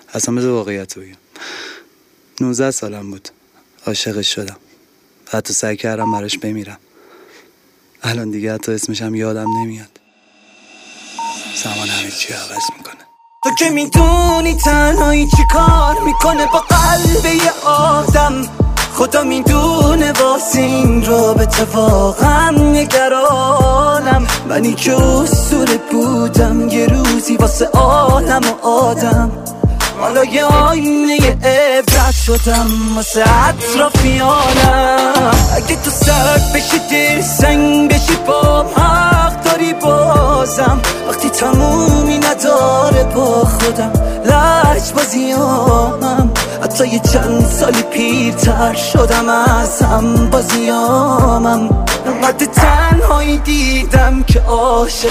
اصلا بذار واقعیت رو بگم. 19 سالم بود، عاشقش شدم، حتی سعی کردم براش بمیرم. الان دیگه حتی اسمشم یادم نمیاد. زمان همه چی عوض میکنه. تو که میدونی تنهایی چی کار میکنه با قلب یه آدم. خدا میدونه واسه این رابطه واقعا نگرانم. منی که اسطوره بودم یه روزی واسه عالم و آدم. حالا یه آینه عبرت شدم واسه اطرافیانم. اگه تو سرد بشی دل سنگ بشی با حق داری بازم. وقتی تمومی نداره با خودم لج بازیامم. حتی یه چند سالی پیرتر شدم از هم بازیامم. انقدر تنهایی دیدم که عاشق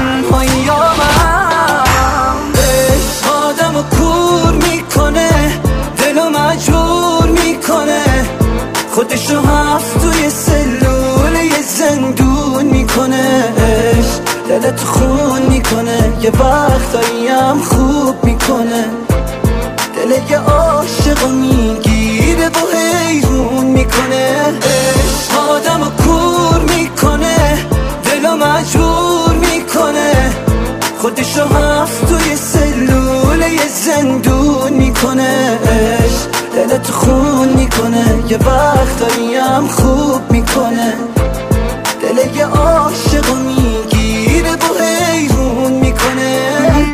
تنهاییامم. عشق آدمو کور میکنه، دلو مجبور میکنه، خودشو هفت توی سلول یه زندون میکنه. عشق دلت خون میکنه، یه وقتایی هم خوب میکنه. دل یه عاشقو میگیره و حیرون میکنه. عشق آدمو کور میکنه، دلو مجبور میکنه، خودشو هفت توی سلول یه زندون میکنه. عشق دلت خون میکنه، یه وقتایی هم خوب میکنه. دل یه عاشقو میگیره و حیرون میکنه.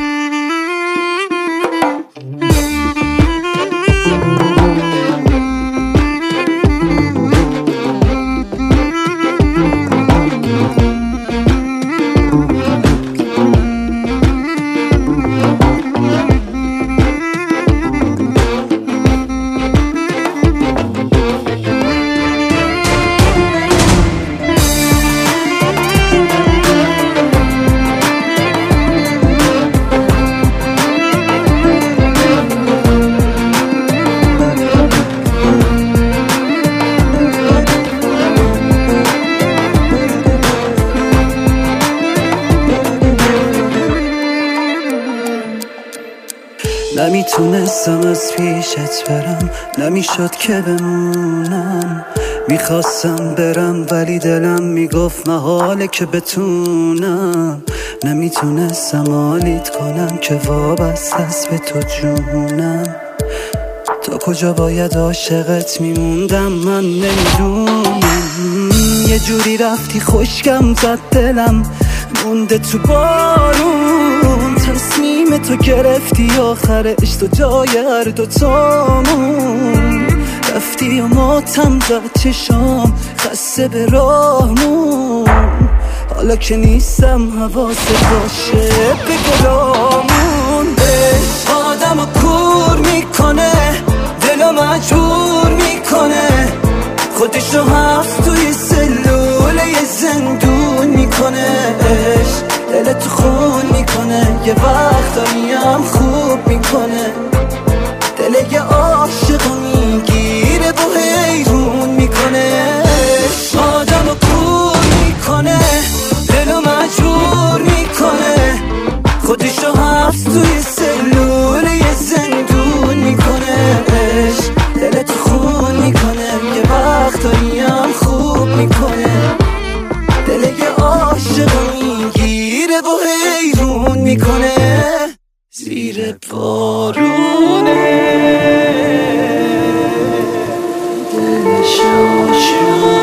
نمیتونستم از پیشت برم، نمیشد که بمونم. میخواستم برم ولی دلم میگفت محاله که بتونم. نمیتونستم حالیت کنم که وابسته است به تو جونم. تا کجا باید عاشقت میموندم من نمیدونم. یه جوری رفتی خشکم زد دلم مونده تو بارون. تصمیم تو گرفتی آخرش تو جای هر دوتامون. رفتی و ماتم زد چشام خسته به راهمون. حالا که نیستم حواست باشه به گلامون. عشق آدمو کور میکنه، دلو مجبور میکنه، خودشو هفت توی سلول یه زندون میکنه. عشق دلت خون میکنه، یه وقتایی هم خوب میکنه. دل یه عاشقو میگیره و حیرون میکنه. عشق آدمو کور میکنه، دلو مجبور میکنه، خودشو هفت توی سلول یه زندون میکنه. عشق دلت خون میکنه، یه وقتایی هم خوب میکنه. دل یه عاشقو میگیره و حیرون میکنه. زیر بارونه دلش آشون